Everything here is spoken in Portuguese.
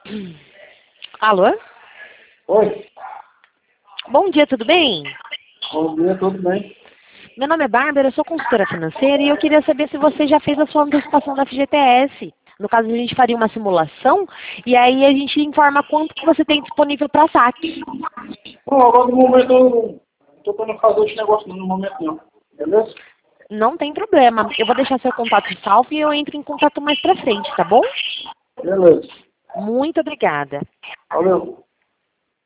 Alô? Oi. Bom dia, tudo bem? Bom dia, tudo bem? Meu nome é Bárbara, eu sou consultora financeira e eu queria saber se você já fez a sua antecipação da FGTS. No caso, a gente faria uma simulação e aí a gente informa quanto que você tem disponível para saque. Bom, agora no momento eu não tô tentando fazer esse negócio no momento não. Beleza? Não tem problema. Eu vou deixar seu contato salvo e eu entro em contato mais pra frente, tá bom? Beleza. Muito obrigada. Valeu.